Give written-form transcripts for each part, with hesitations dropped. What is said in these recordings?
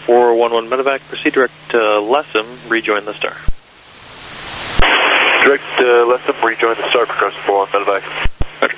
411 medevac, proceed direct to Lessem, rejoin the star. Direct Lessem, rejoin the star for Carson 411 medevac. Okay.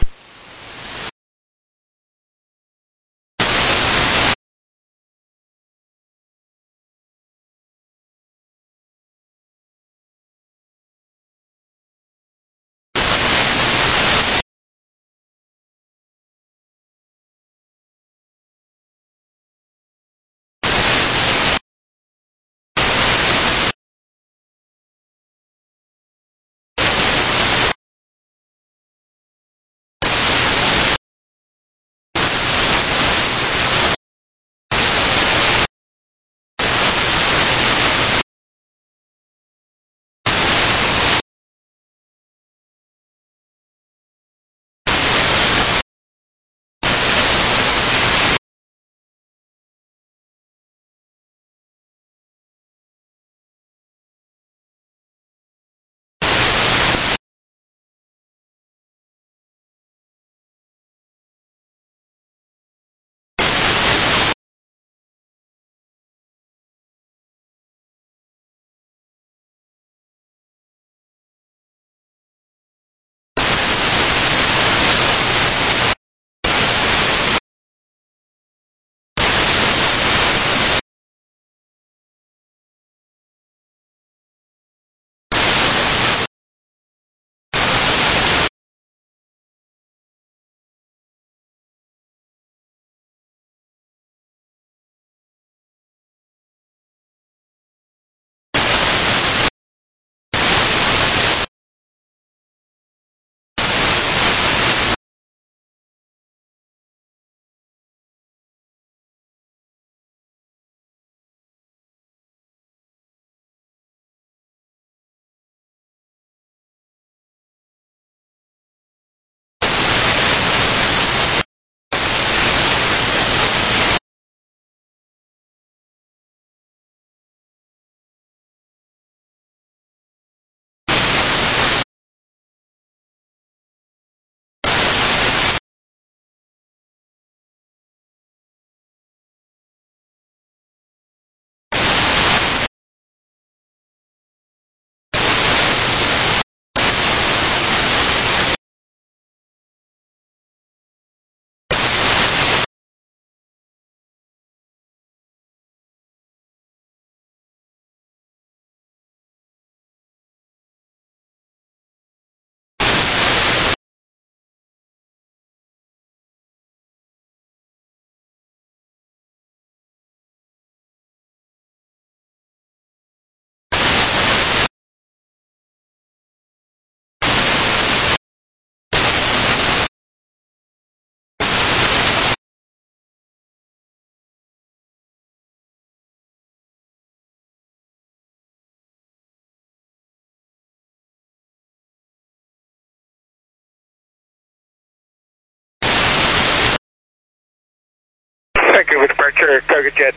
Vancouver departure, cargo jet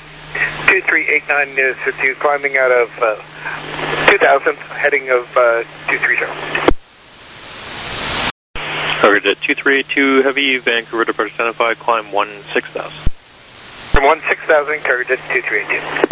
2389 is with you, climbing out of 2000, heading of 230. Cargo jet 2382 Heavy, Vancouver departure identified, climb 16,000. From 16,000, cargo jet 2382.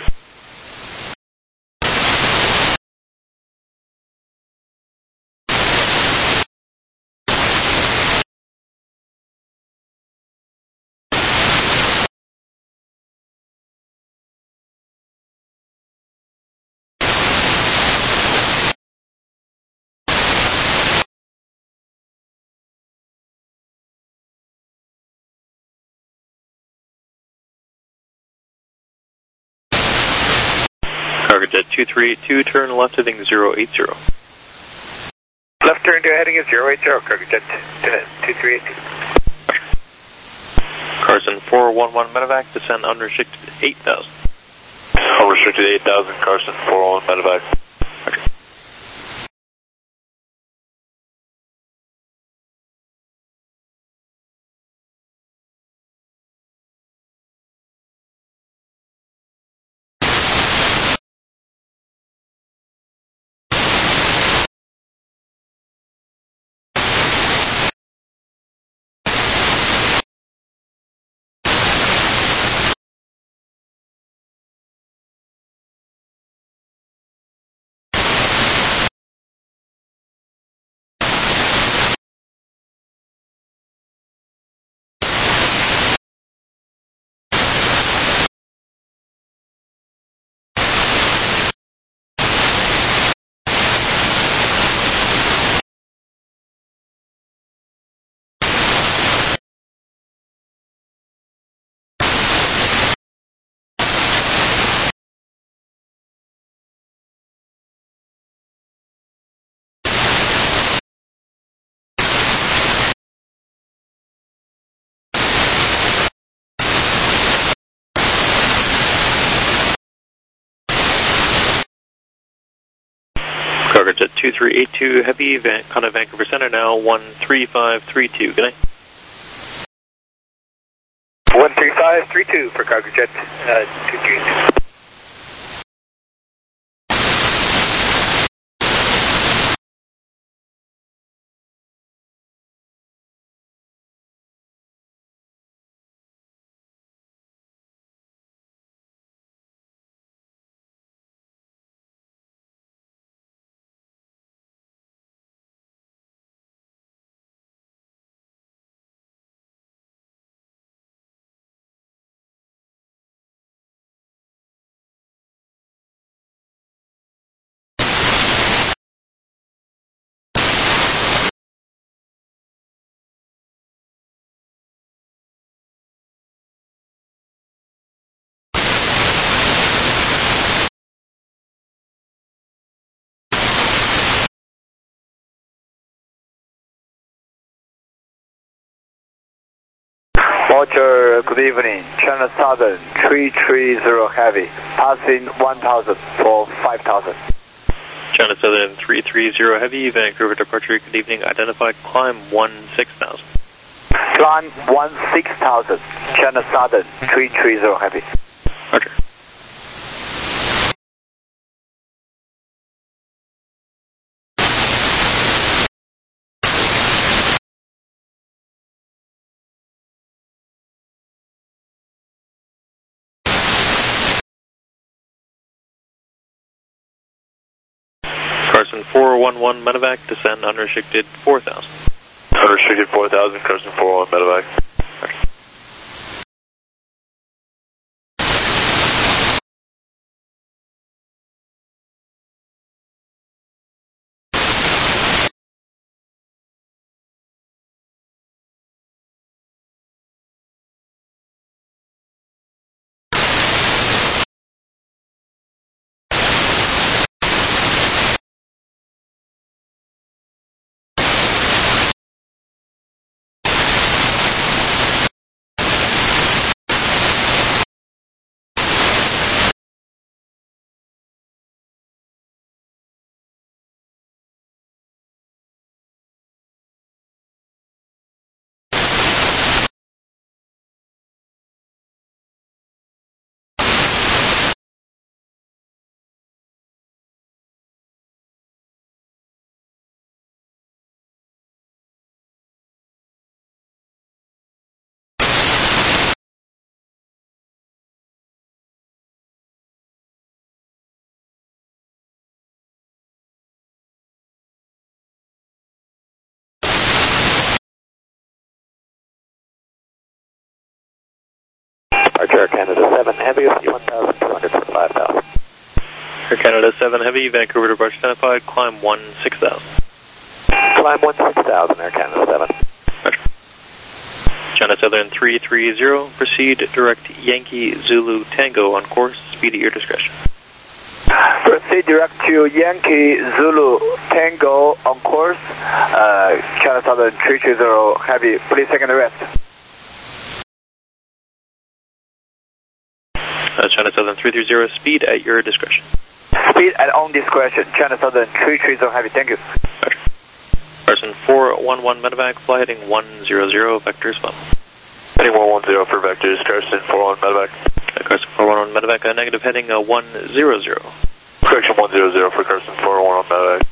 Cargo jet 2382, turn left heading 080. Left turn to heading is 080, cargo jet 2382. Carson 411 medevac, descend unrestricted 8,000. Unrestricted 8,000, Carson 411 medevac. Jet 2382 Heavy, contact Vancouver Center now, 13532. Good night. 13532 for Cargo Jet 2382. Roger, good evening. China Southern 330 Heavy, passing 1000 for 5000. China Southern 330 Heavy, Vancouver departure, good evening. Identified climb 16,000. Climb 16,000, China Southern 330 Heavy. Roger. Carson 411 medevac, descend unrestricted 4,000. Unrestricted 4,000, Carson 411 medevac. Air Canada 7 Heavy, 1,200 for 5,000. Air Canada 7 Heavy, Vancouver departure identified, climb 16,000. Climb 16,000, Air Canada 7. Roger. China Southern 330, proceed direct Yankee Zulu Tango on course, speed at your discretion. Proceed direct to Yankee Zulu Tango on course, China Southern 330 Heavy, please second rest. China Southern 330, speed at your discretion. Speed at own discretion, China Southern 330 Heavy, thank you. Roger. Carson 411 medevac, fly heading 100, vectors final. Heading 110 for vectors, Carson 411 medevac. Carson 411 medevac, negative heading 100. Correction 100 for Carson 411 medevac.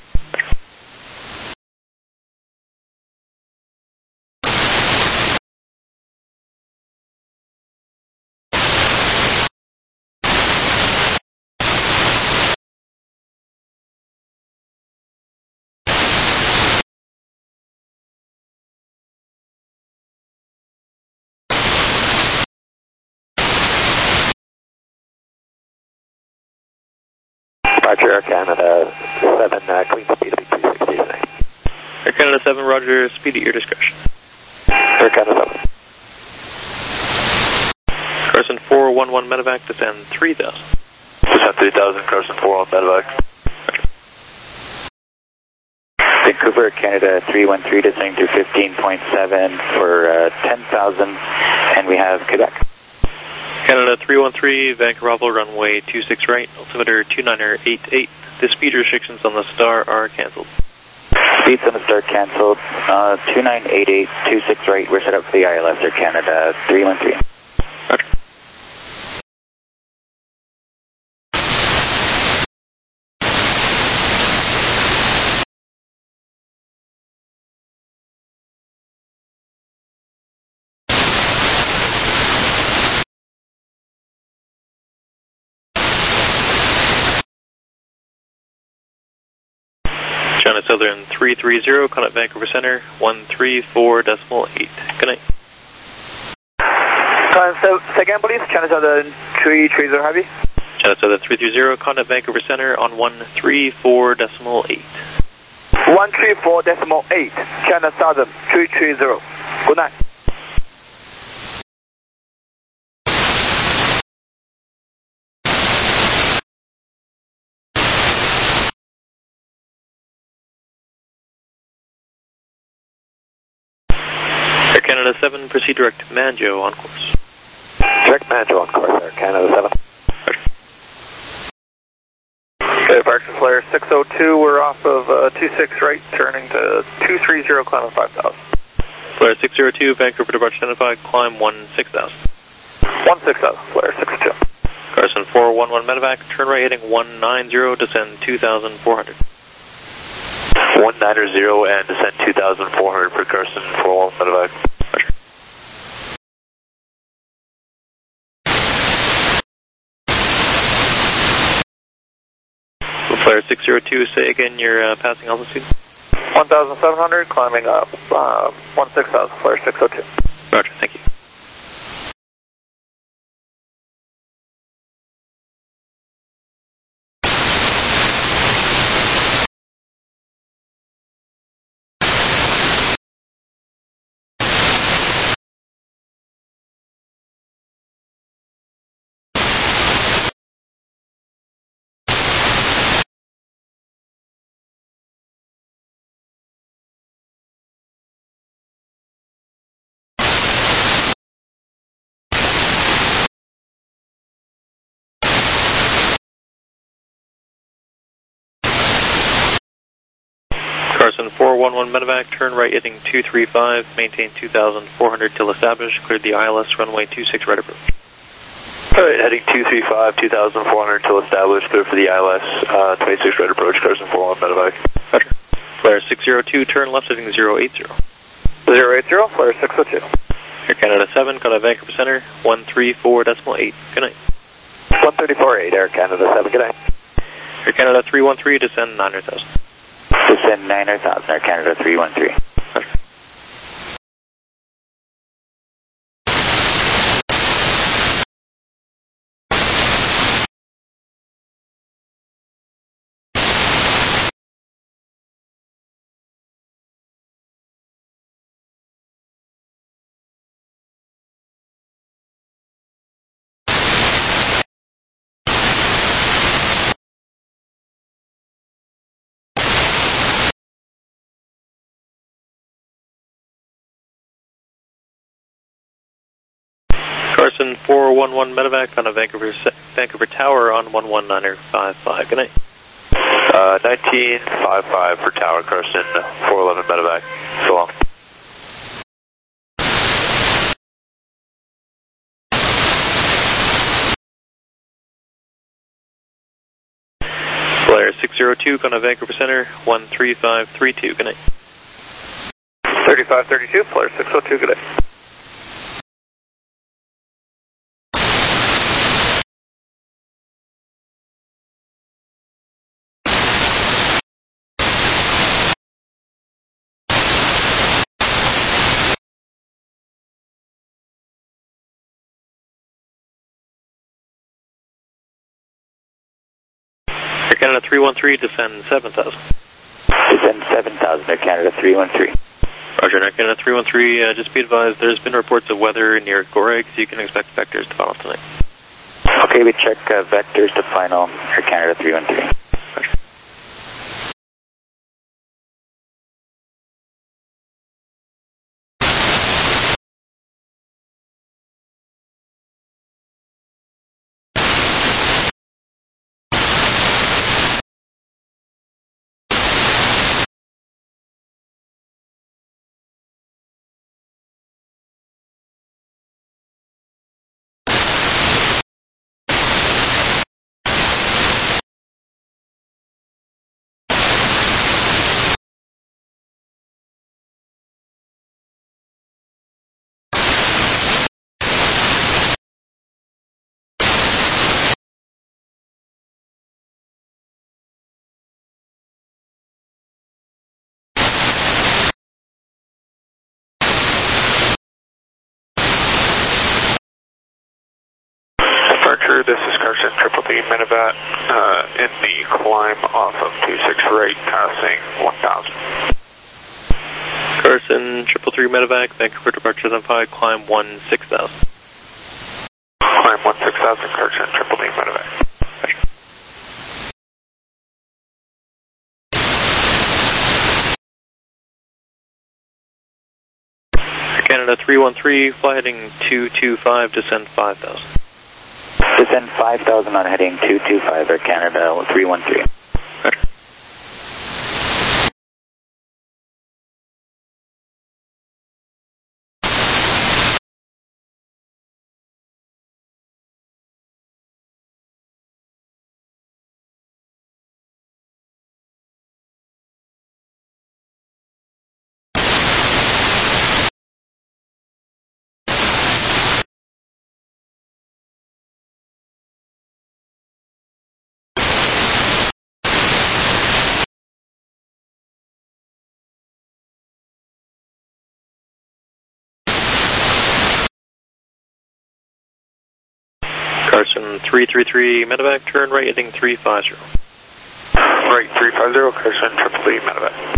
Roger, Air Canada 7, clean speed will be 260 tonight. Air Canada 7, roger, speed at your discretion. Air Canada 7. Carson 411 medevac, descend 3,000. Descend 3,000, Carson 411 medevac. Roger. Vancouver, Canada 313, descending through 15.7 for 10,000, and we have Quebec. Canada 313, Vancouver, runway 26 right, altimeter 2988, The speed restrictions on the Star are canceled. Speeds on the Star canceled. 298826 right. We're set up for the ILS Air Canada 313. Roger. China Southern 330, contact Vancouver Center 134.8. Good night. Second, please. China Southern 330 Heavy. China Southern 330, contact Vancouver Center on 134.8. 134.8. China Southern 330. Good night. Air Canada 7, proceed direct Manjo on course. Direct Manjo on course, Air Canada 7. Okay, Parkson Flare 602, we're off of 26 right, turning to 230, climbing 5,000. Flare 602, Vancouver departure identified, climb 16,000. 16,000, Flare 602. Carson 411 medevac, turn right heading 190, descend 2,400. 190 and descend 2,400 for Carson 411 medevac. Roger. Flare 602, say again your passing altitude. 1,700, climbing up 16,000, Flare 602. Roger, thank you. Carson 411 medevac, turn right heading 235, maintain 2,400 till established, cleared the ILS runway 26 right approach. Alright, heading 235, 2,400 till established, clear for the ILS 26 right approach, Carson 411 medevac. Roger. Flare 602, turn left heading 080. 080, Flare 602. Air Canada 7, contact Vancouver Center 134.8. Good night. 134.8, Air Canada 7, good night. Air Canada 313, descend 900,000. Descend 900,000, Air Canada 313. Roger. Carson 411 medevac on a Vancouver Tower on 119.55. Good night. 1955 for Tower, Carson 411 medevac. So long. Flare 602, contact Vancouver Center 13532. Good night. 3532, Flare 602, good day. Air Canada 313, descend 7,000. Descend 7,000, Air Canada 313. Roger, Air Canada 313, just be advised there's been reports of weather near Goreg, so you can expect vectors to fall off tonight. Okay, we check vectors to final, Air Canada 313. Crew, this is Carson, 333 Medevac, in the climb off of 26 right, passing 1000. Carson, 333 Medevac, Vancouver departure 5, climb 16,000. Climb 16,000, Carson, 333 Medevac. Canada 313, fly heading 225, descend 5,000. Descend 5,000 on heading 225, Air Canada 313. Roger. Carson 333 Medevac, turn right heading 350. Right, 350, Carson, 333 Medevac.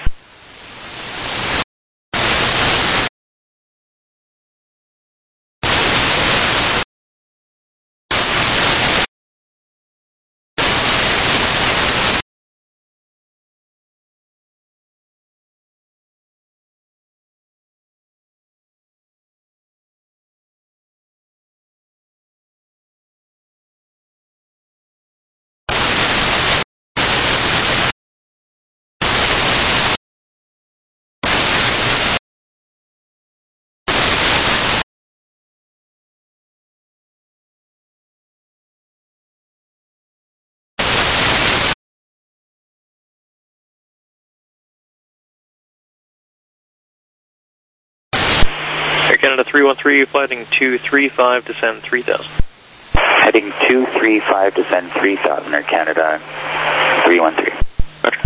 Air Canada 313, fly heading 235, descend 3,000. Heading 235, descend 3,000, Air Canada 313. Roger.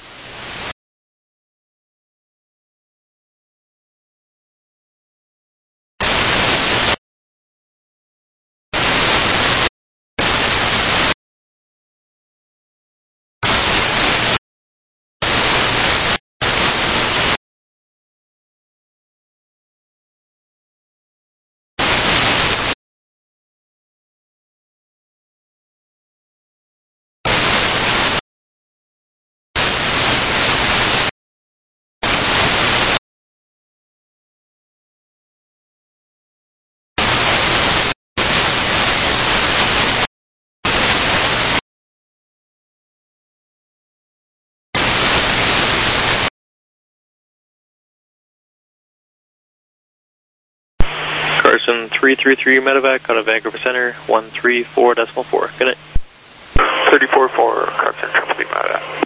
Carson 333 Medevac out of Vancouver Center, 134.4. Good night. 34-4, Carson, 333 Medevac.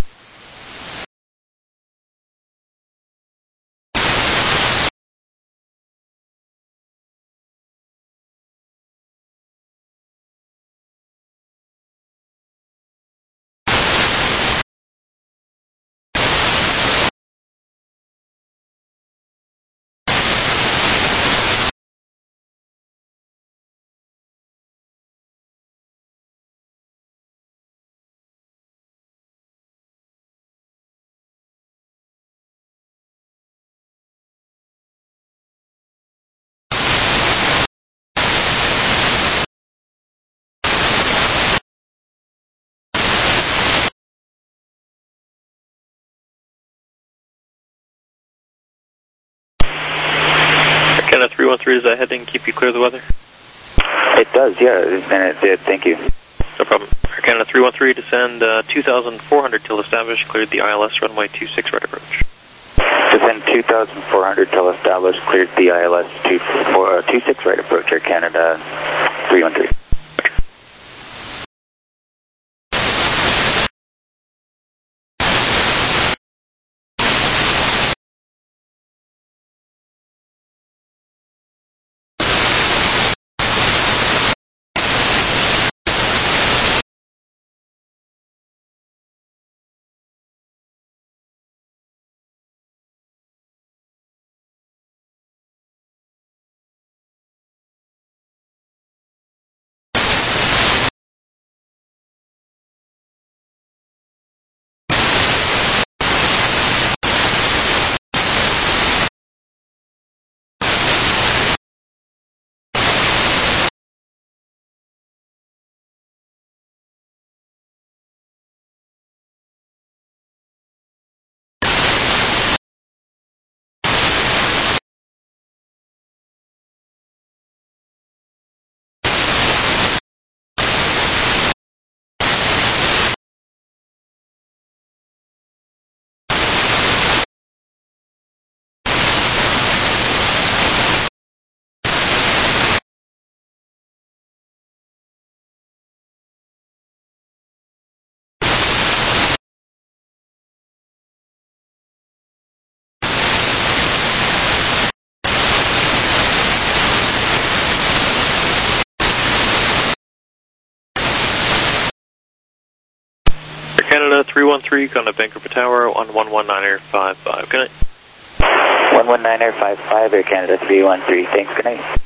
Canada 313, is that heading keep you clear of the weather? It does, yeah, and it did, thank you. No problem. Air Canada 313, descend 2,400 till established, cleared the ILS runway 26 right approach. Descend 2,400 till established, cleared the ILS 26 right approach, Air Canada 313. Canada 313, contact Vancouver Tower on 119.55. Good night. 119.55, Air Canada 313. Thanks, good night.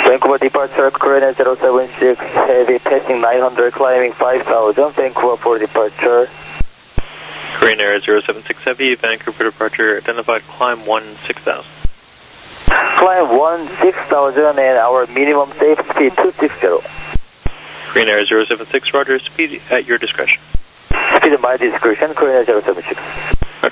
Vancouver departure, Korean 076, heavy passing 900, climbing 5000, Vancouver for departure. Korean Air 076 Heavy, Vancouver departure, identified climb 16,000. Climb 16,000 and our minimum safe speed 260. Korean Air 076, roger, speed at your discretion. Speed at my discretion, Korean Air 076. Roger.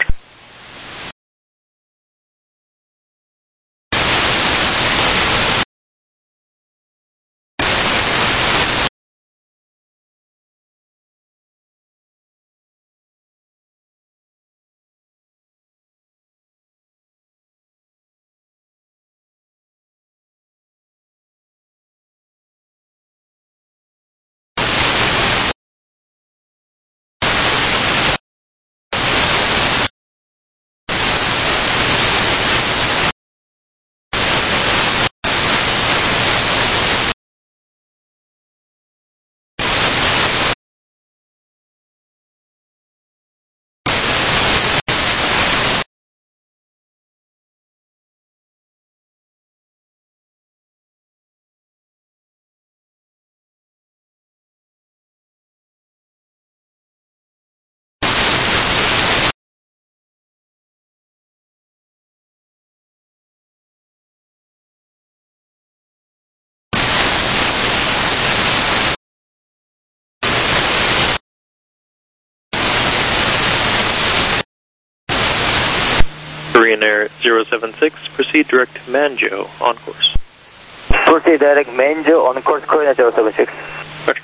Korean Air 076, proceed direct to Manjo, on course. Proceed direct Manjo, on course, Korean Air 076. Roger.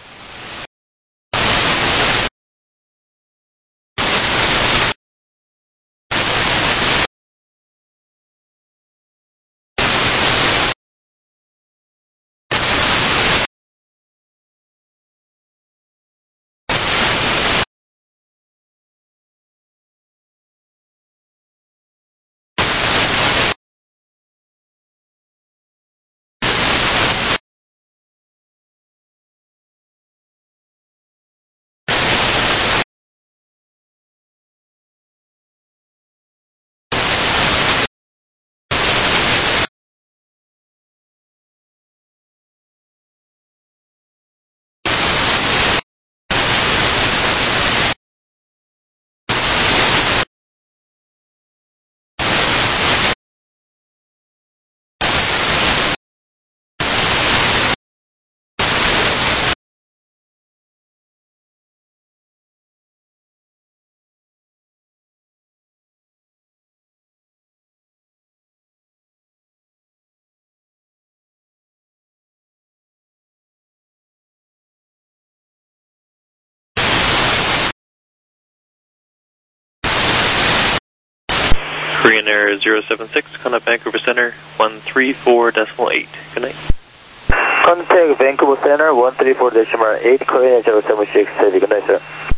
Korean Air 076, contact Vancouver Center, 134.8. Good night. Contact Vancouver Center, 134.8, Korean Air 076, heavy. Good night, sir.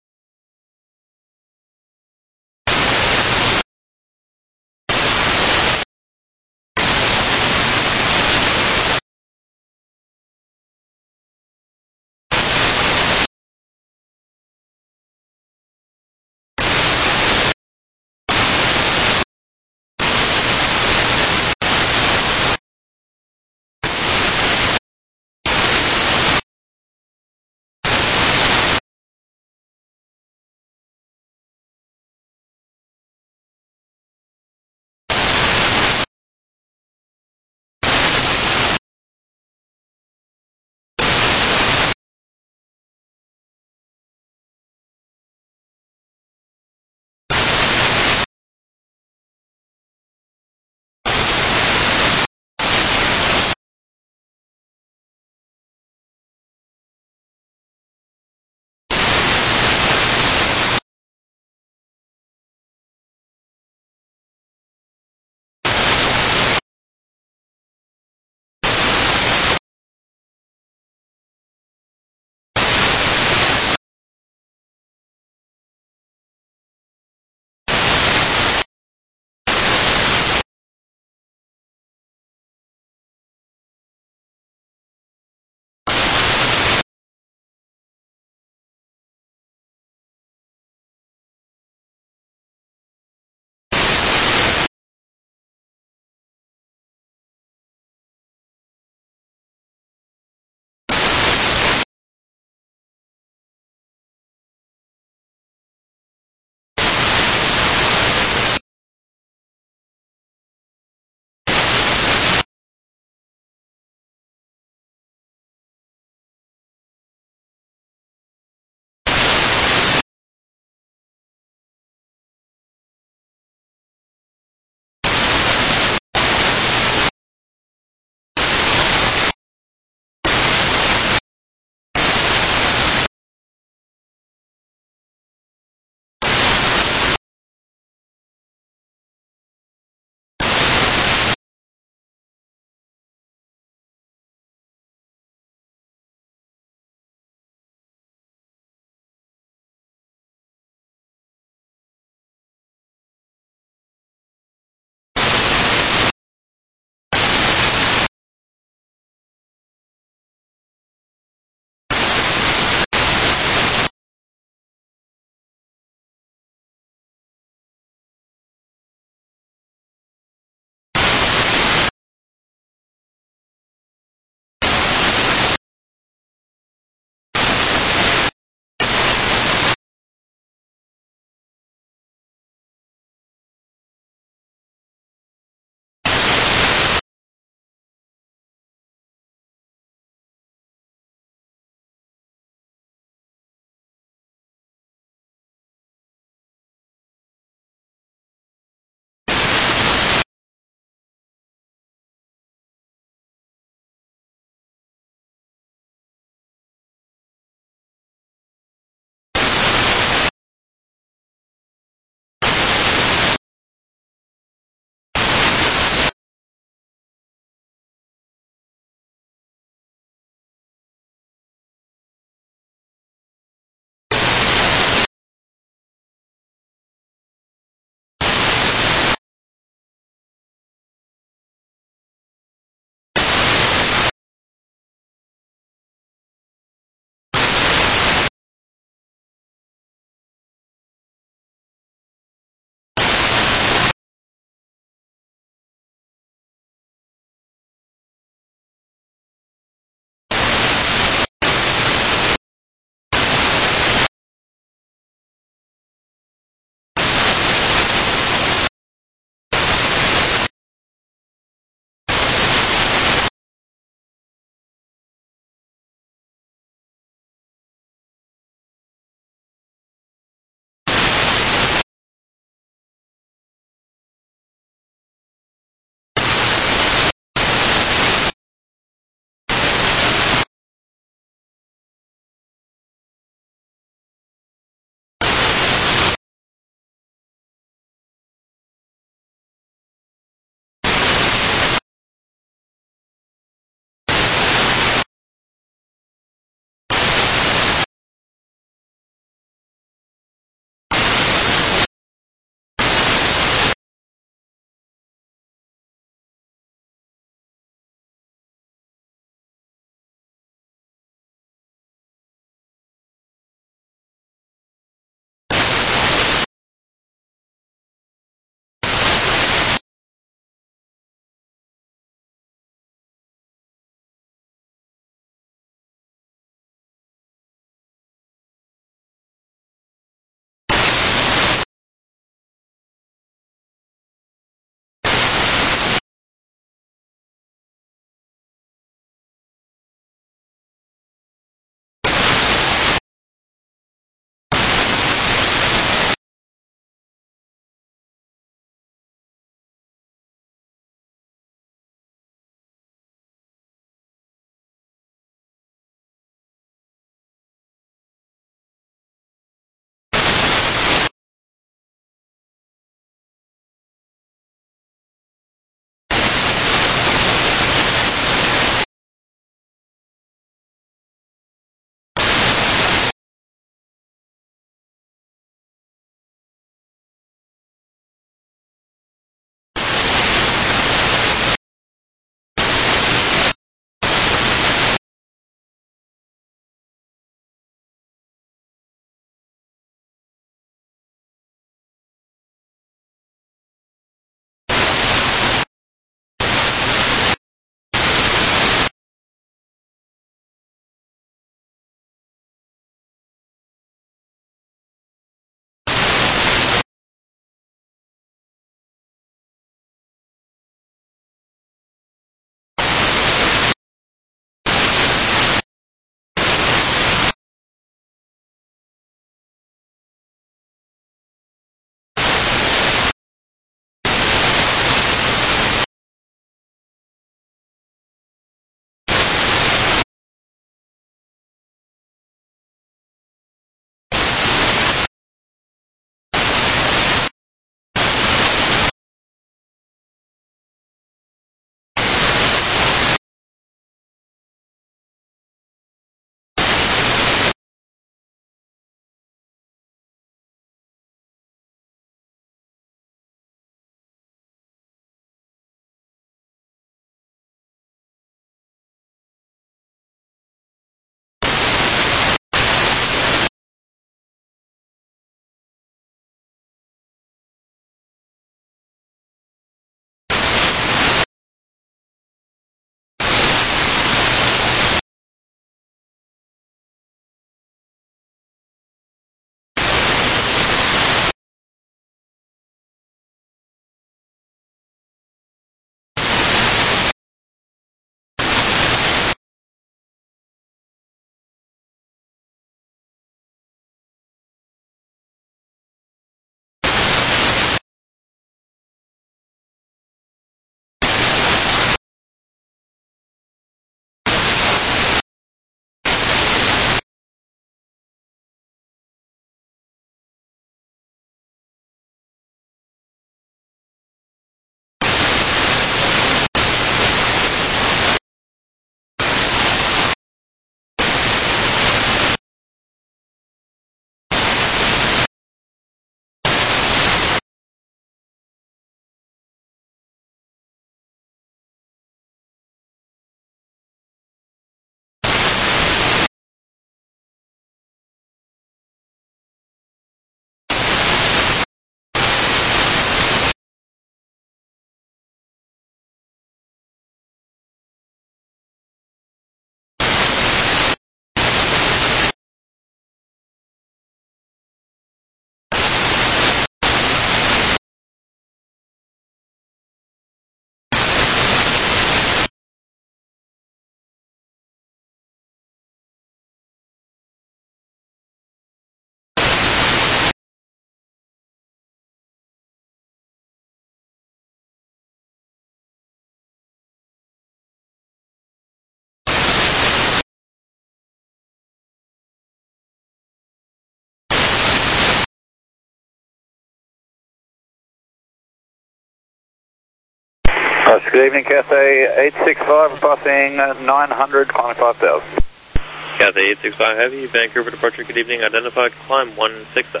Good evening, Cathay 865, passing 900, climbing 5,000. Cathay 865 Heavy, Vancouver departure, good evening, identified, climb 16,000.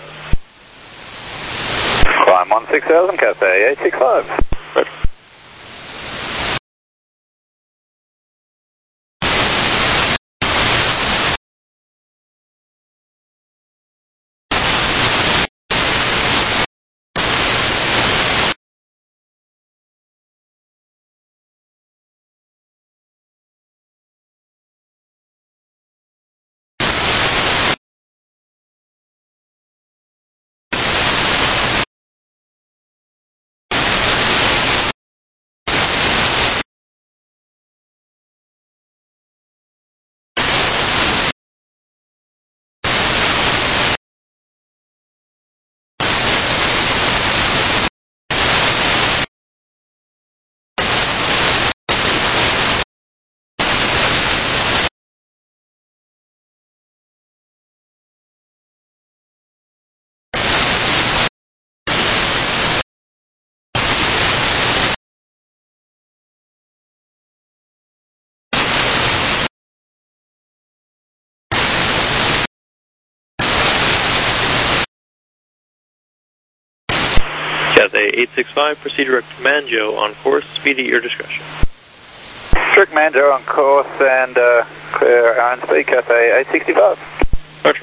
Climb 16,000, Cathay 865. Roger. Cathay 865, proceed direct to Manjo on course, speed at your discretion. Strict Manjo on course and clear iron speed, Cathay 865. Roger.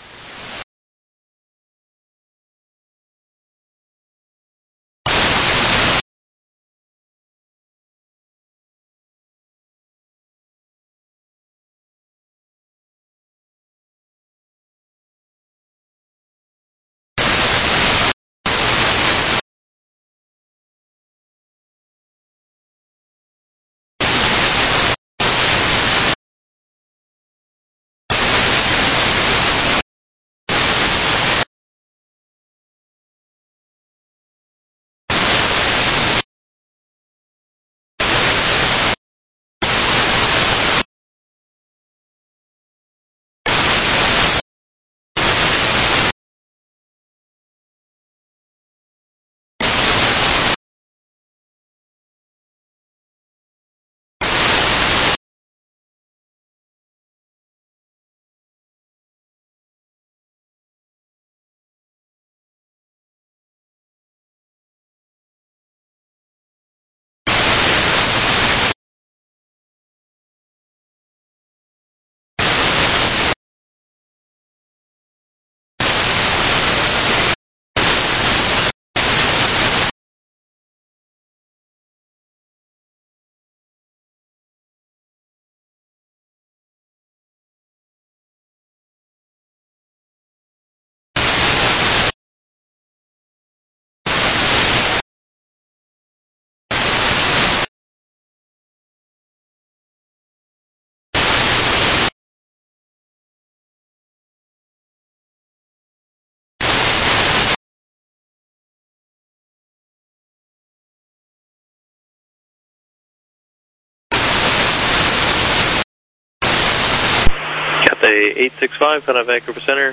Cathay 865, out of Vancouver Center,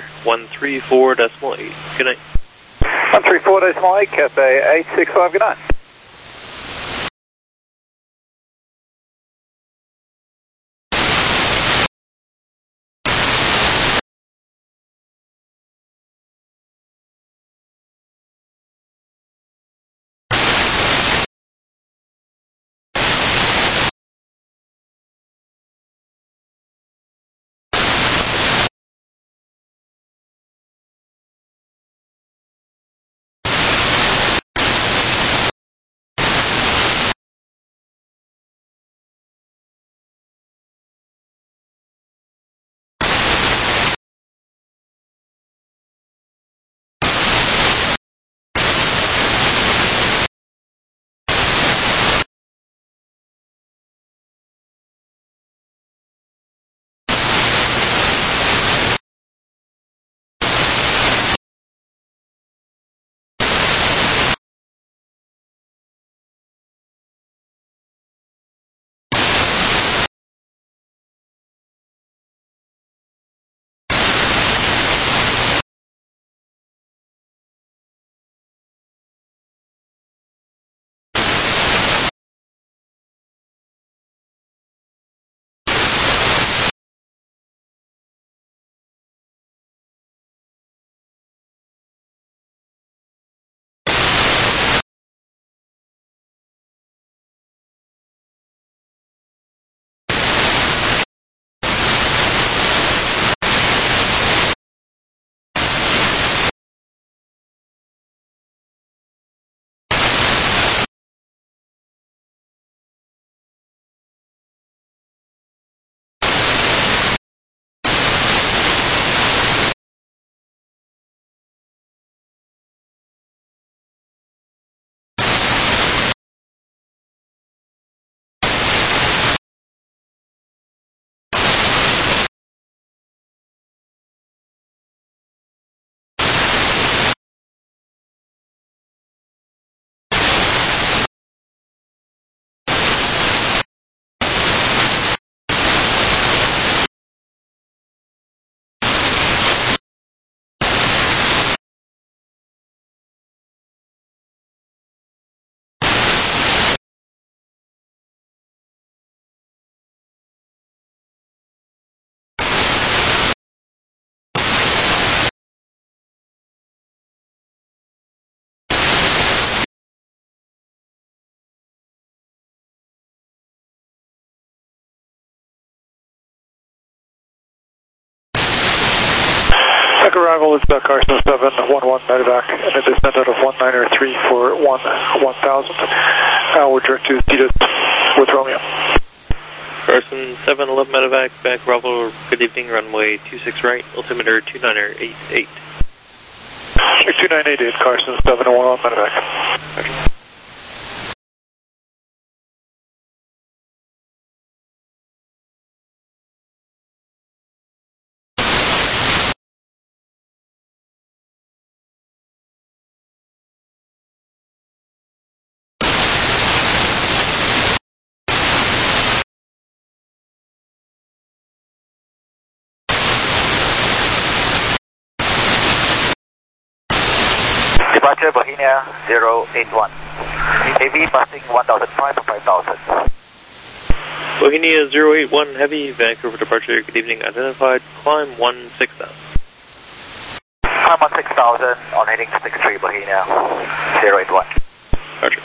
134.8. Good night. 134.8, Cathay 865, good night. arrival is Carson 711 medevac and a descent out of 193 for 1000. We're direct to Cetus with Romeo. Carson 711 medevac, back Bravo, good evening, runway 26 right, altimeter 2988. 2988, Carson 711 medevac. Roger. Departure Bohemia 081. Heavy passing 1005 for 5000. Bohemia 081 Heavy, Vancouver departure, good evening, identified, climb 16,000. Climb 16,000 on heading to 63 Bohemia 081. Roger.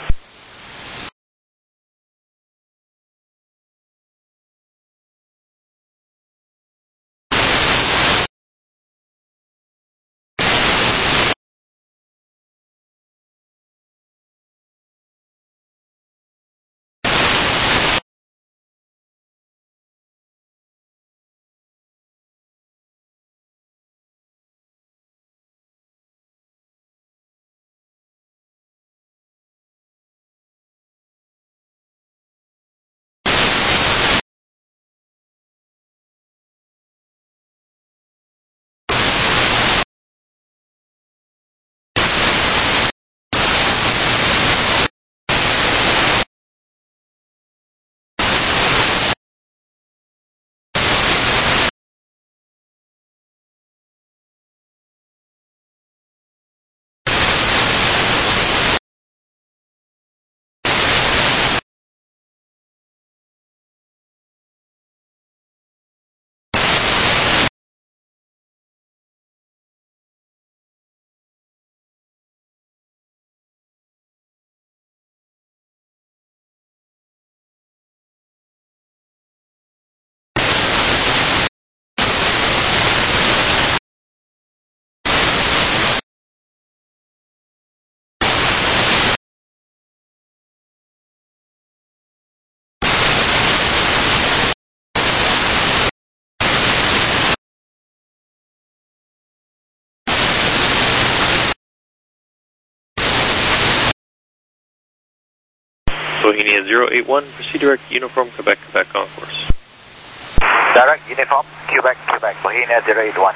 Bohemia 081, proceed direct uniform Quebec, Quebec on course. Direct uniform, Quebec, Quebec, Bohemia 081.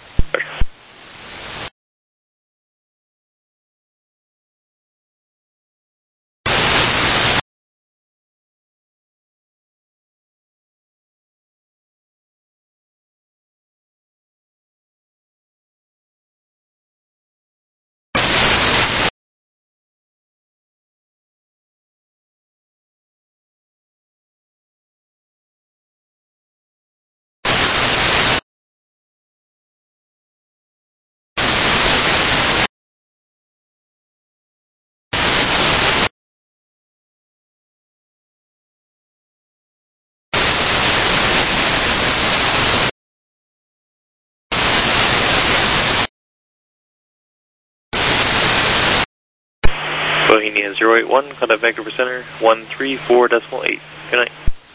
Bohemia 081, contact Vancouver Center, 134.8. Good night.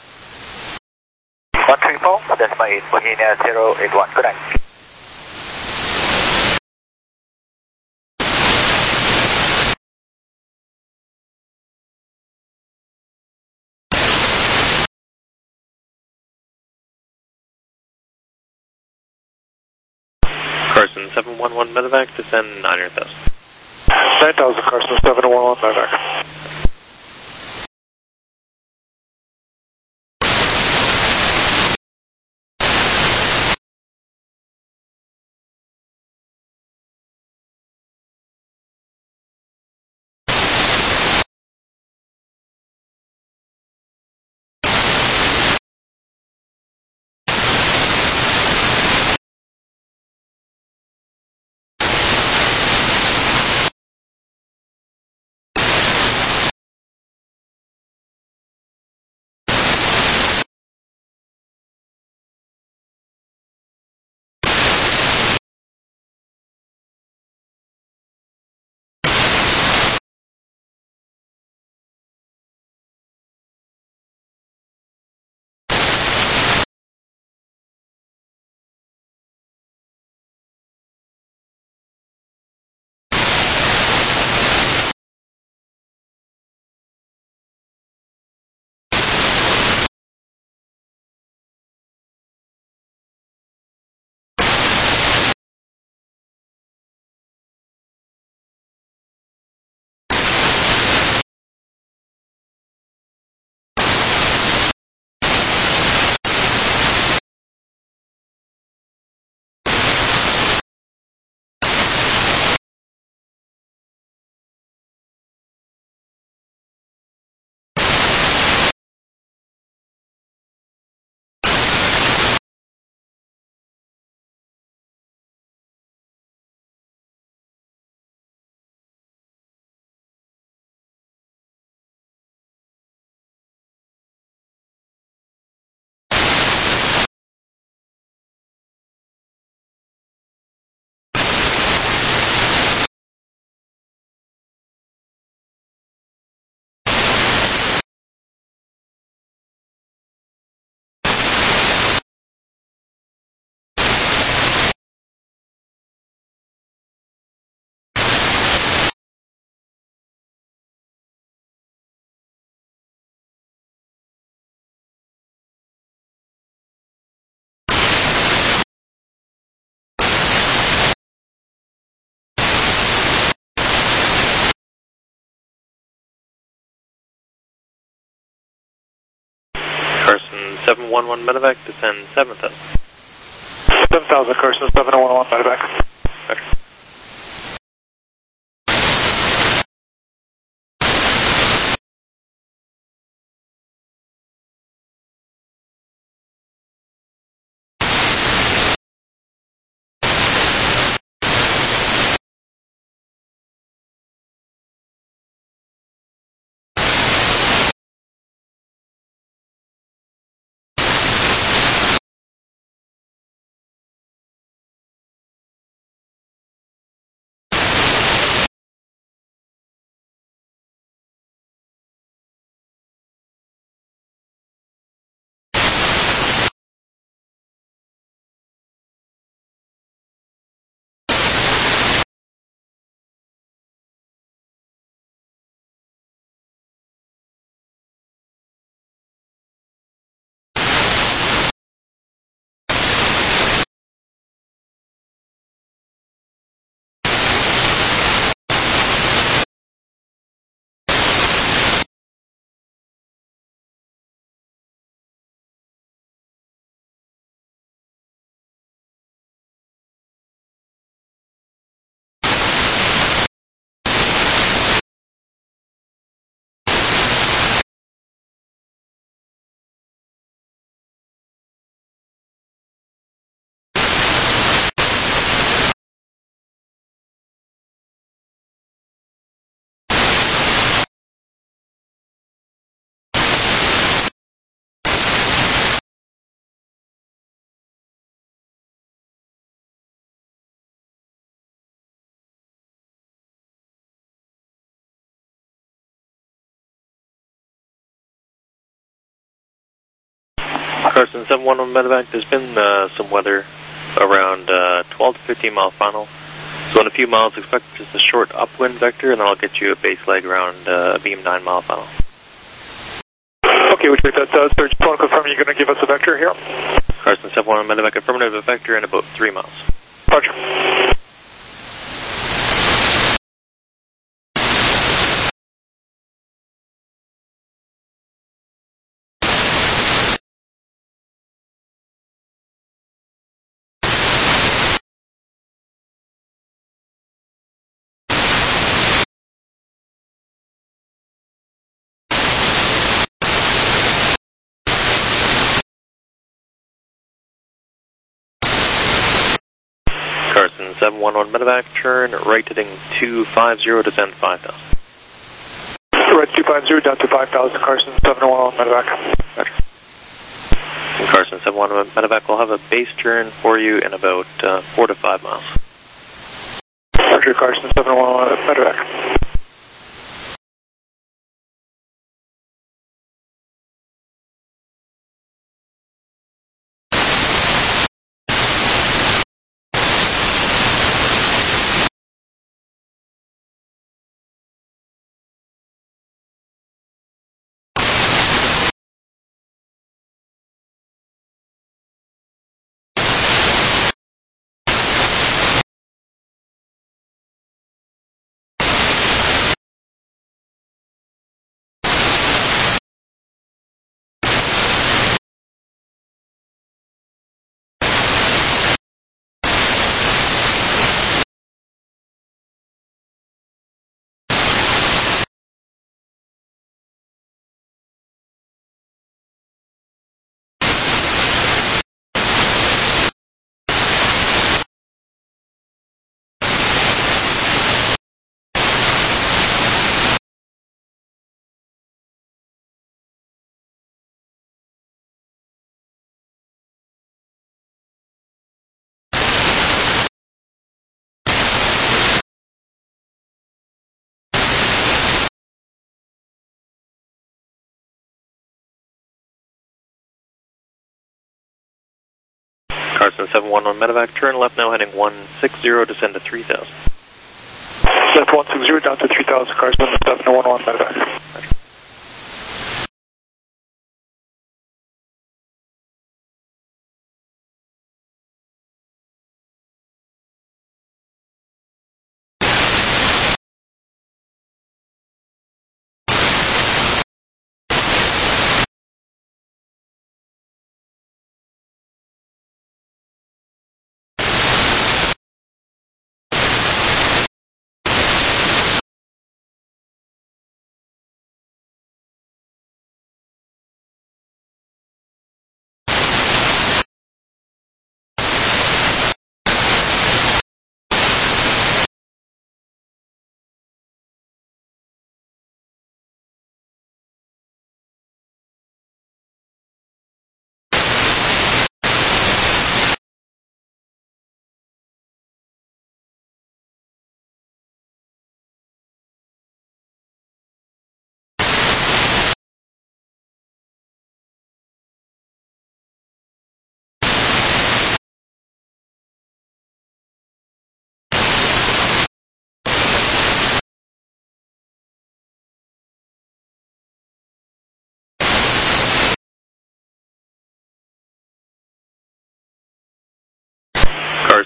134.8, Bohemia 081. Good night. Carson 711 medevac, descend 9,000. 9,000, Carson 711 medevac. Carson 711 medevac, descend 7,000. 7,000, Carson 711 medevac. Roger. Carson 711 medevac, there's been some weather around 12 to 15 mile final. So in a few miles, expect just a short upwind vector, and then I'll get you a base leg around beam 9 mile final. Okay, we take that, sir. Just want to confirm you're going to give us a vector here? Carson 711 medevac, affirmative, a vector in about 3 miles. Roger. Carson 711 medevac, turn right heading 250, descend 5,000. Right 250 down to 5,000, Carson 711 medevac. Roger. And Carson 711 medevac will have a base turn for you in about 4 to 5 miles. Roger, Carson 711 medevac. Carson 711 medevac, turn left now heading 160, descend to 3,000. Left 160 down to 3,000, Carson 711 medevac.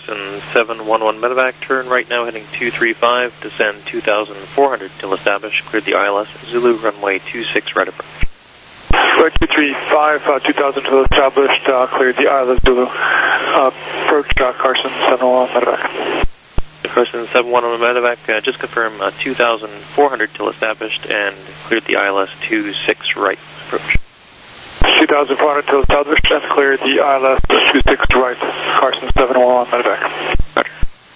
Carson 711 medevac, turn right now heading 235, descend 2,400 till established, cleared the ILS Zulu runway 26 right approach. Right 235, 2,000 till established, cleared the ILS Zulu, approach Carson 711 medevac. Carson 711 medevac, just confirm 2,400 till established and cleared the ILS 26 right approach. 2,400 till established and cleared the ILS 26 right, Carson 711 medevac. Roger.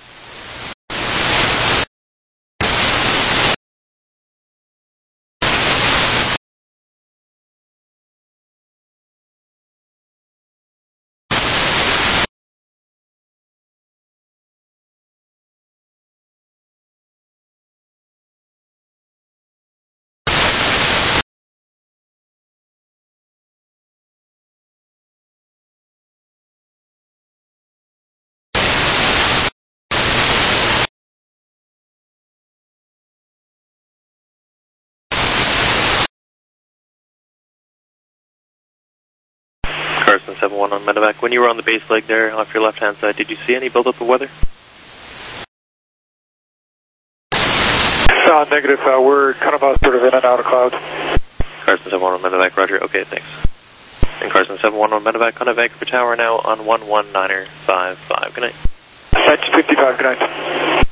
Carson 711 medevac, when you were on the base leg there off your left-hand side, did you see any buildup of weather? Negative, we're kind of sort of in and out of clouds. Carson 711 medevac, roger, okay, thanks. And Carson 711 medevac on a Vancouver Tower now on 11955, good night. 1955, good night.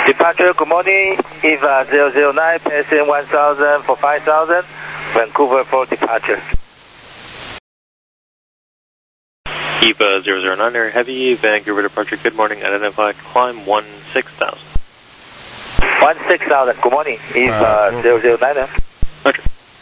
Departure, good morning. EVA 009, passing 1000 for 5000. Vancouver for departure. EVA 009er, heavy, Vancouver departure, good morning, identified, climb 16,000. 16,000, good morning. EVA 009er. Roger.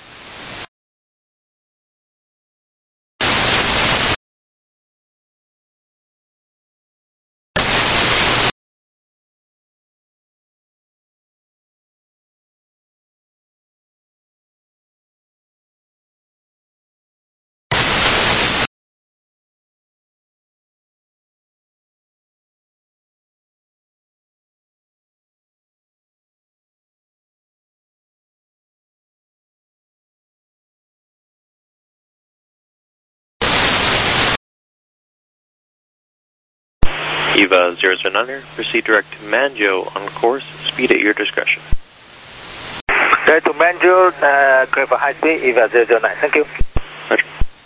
EVA 009er, proceed direct to Manjo on course, speed at your discretion. Direct to Manjo, clear for high speed, EVA 009, thank you. Roger.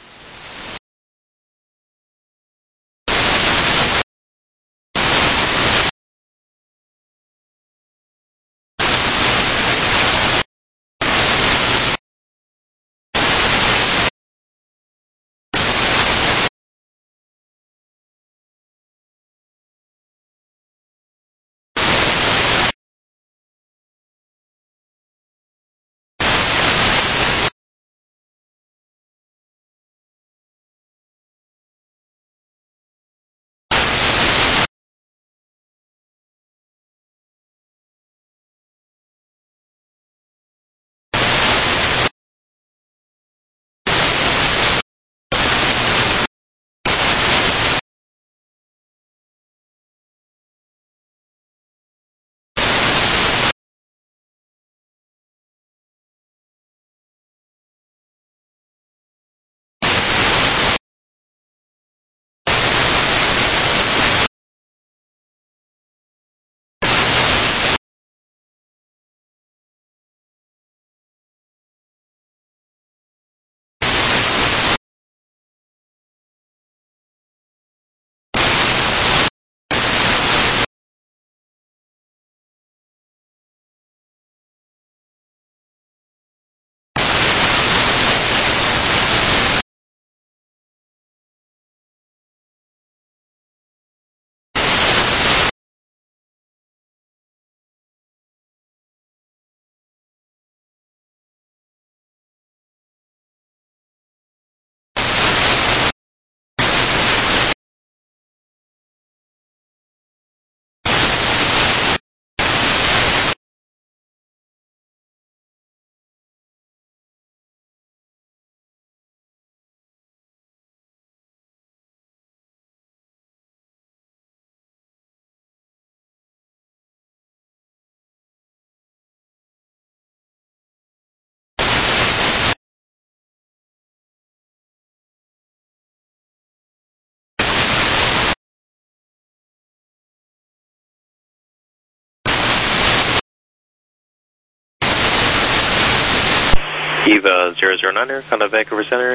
EVA 009er, contact Vancouver Center,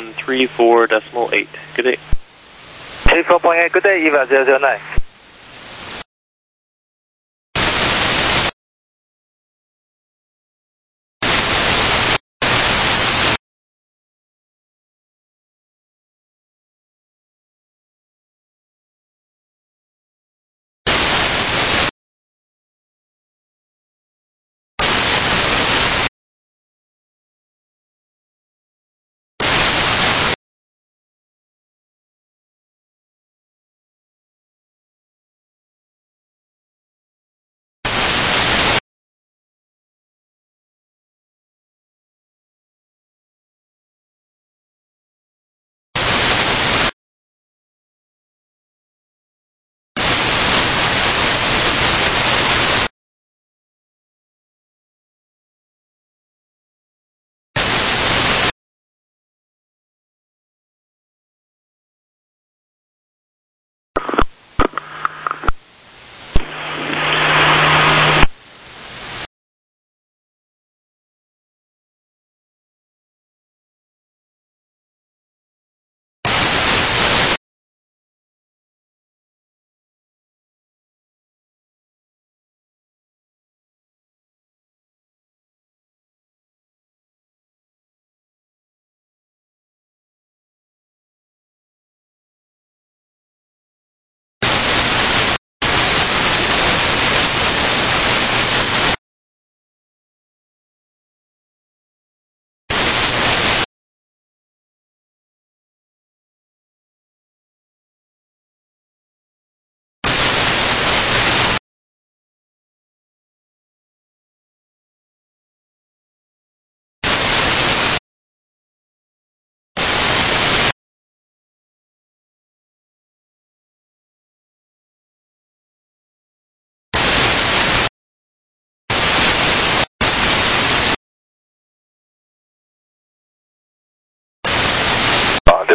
134.8. Good day. 34.8, good day, EVA 009.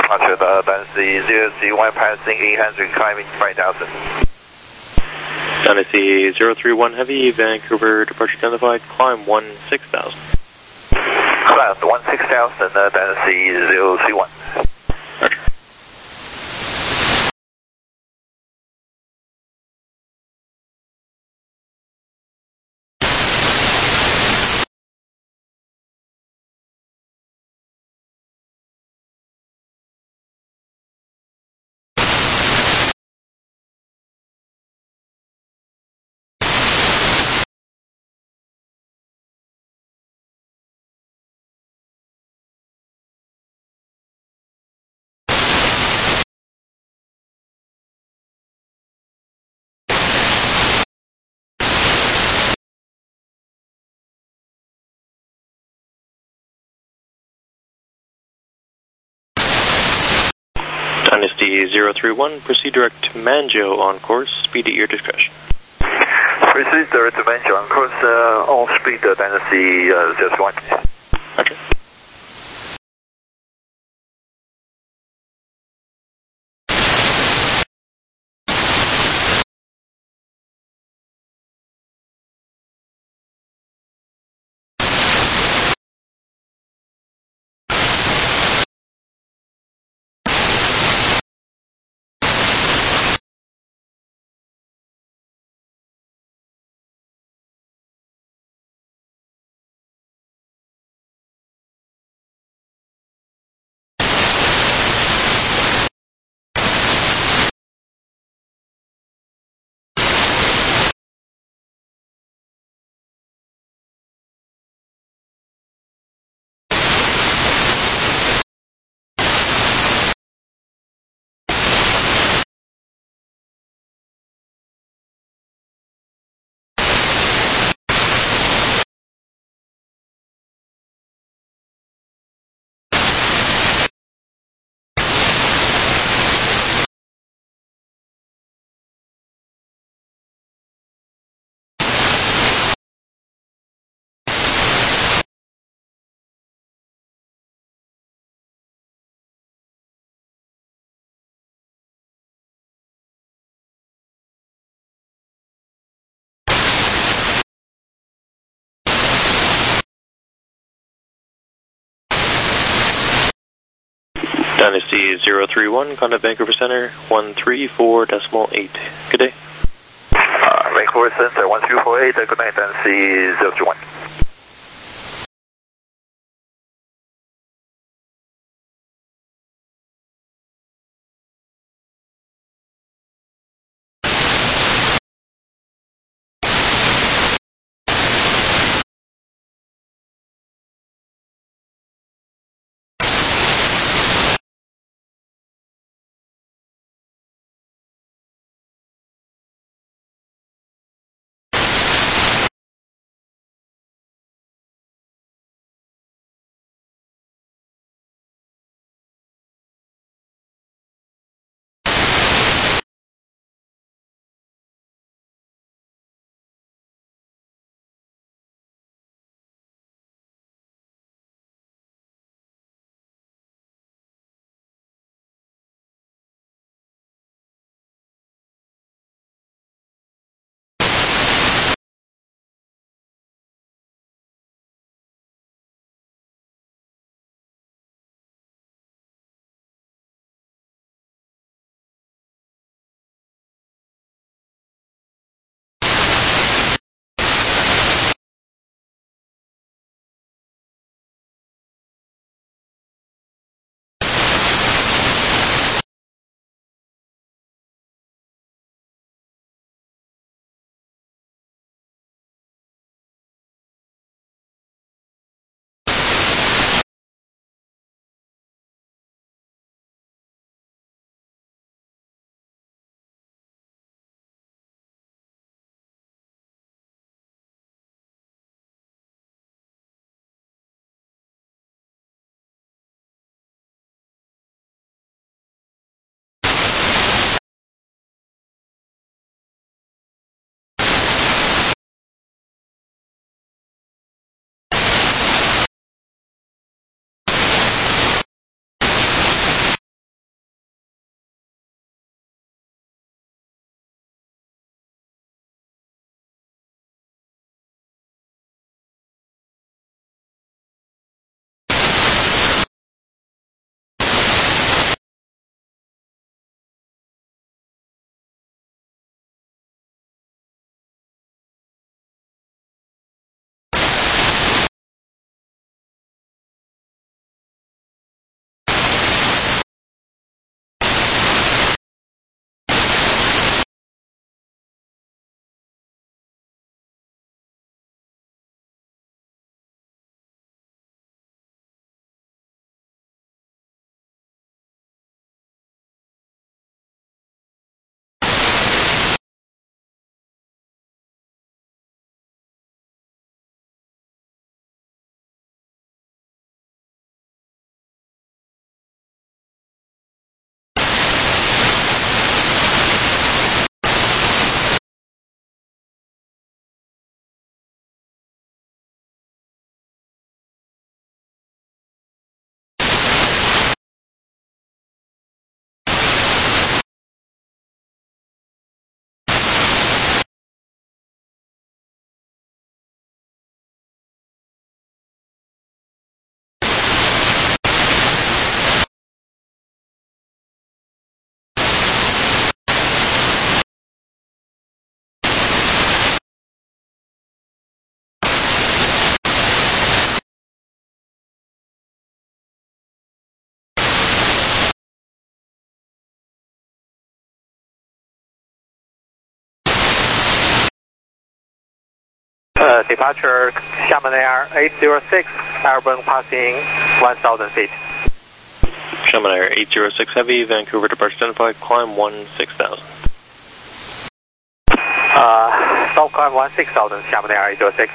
departure, Dynasty 031 passing 800, climbing 5,000. Dynasty 031 Heavy, Vancouver departure identified, climb 16,000. Climb 16,000, Dynasty 031. Roger. Dynasty 031, proceed direct to Manjo on course, speed at your discretion. Proceed direct to Manjo on course, all speed, Dynasty 031. Roger. Dynasty 031, contact Vancouver Center 134.8. Good day. Vancouver Center 1348, good night, Dynasty 031. departure Xiamen Air 806, airborne passing 1,000 feet. Xiamen Air 806 Heavy, Vancouver departure identified, climb 16,000. Stop climb 16,000, Xiamen Air 806.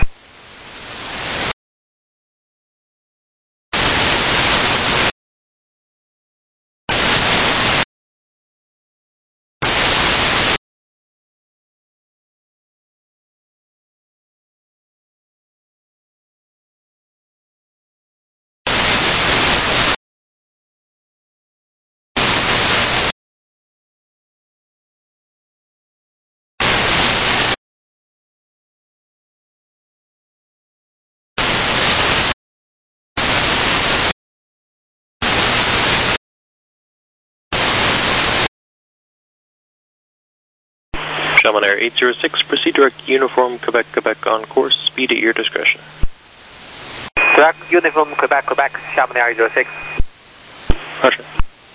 Xiamen Air 806, proceed direct uniform Quebec, Quebec on course, speed at your discretion. Direct uniform Quebec, Quebec, Xiamen Air 806. Roger.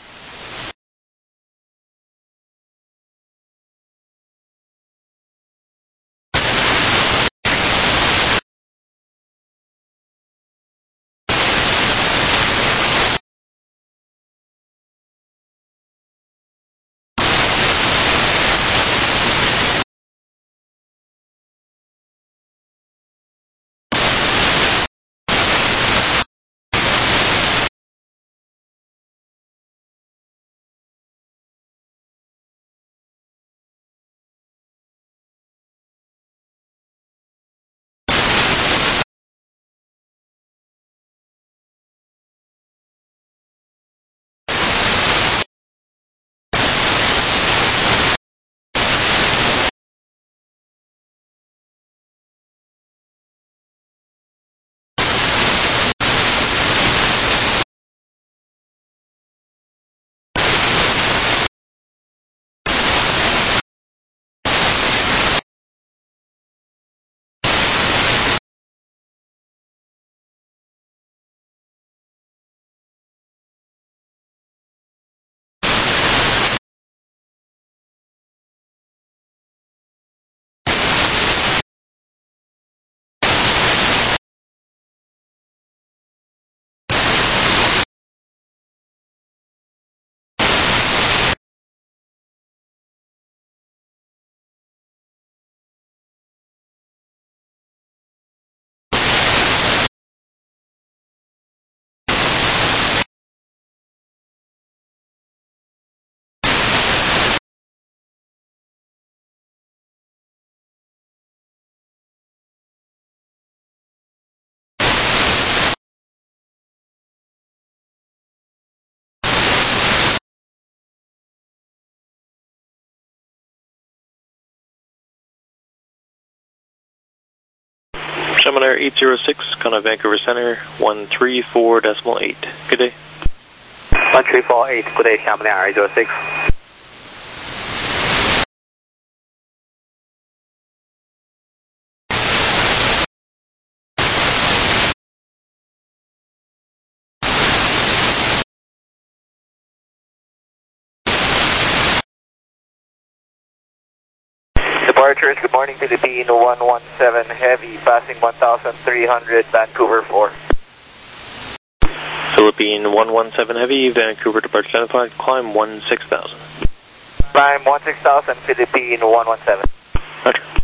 Xiamen Air 806, Contact Vancouver Center, 134.8. Good day. 1348, good day, Xiamen Air 806. Departures, good morning, Philippine 117 Heavy, passing 1,300, Vancouver 4. Philippine 117 Heavy, Vancouver departure identified, climb 16,000. Climb 16,000, Philippine 117. Roger.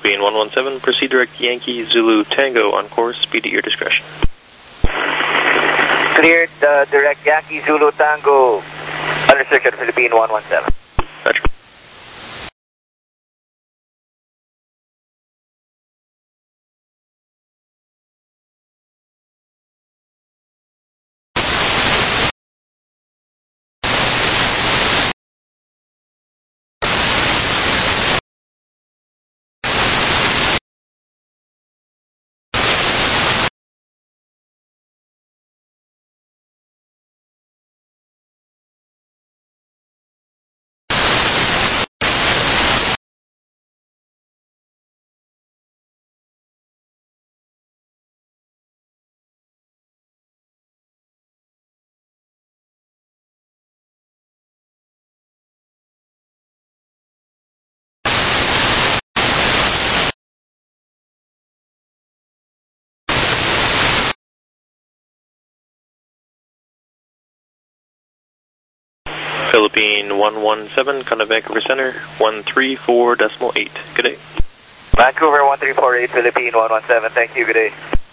Philippine 117, proceed direct Yankee Zulu Tango on course, speed at your discretion. Cleared direct Yankee Zulu Tango, under restriction Philippine 117. Roger. Philippine 117, contact Vancouver Center, 134.8. Good day. Vancouver 1348, Philippine 117, thank you, good day.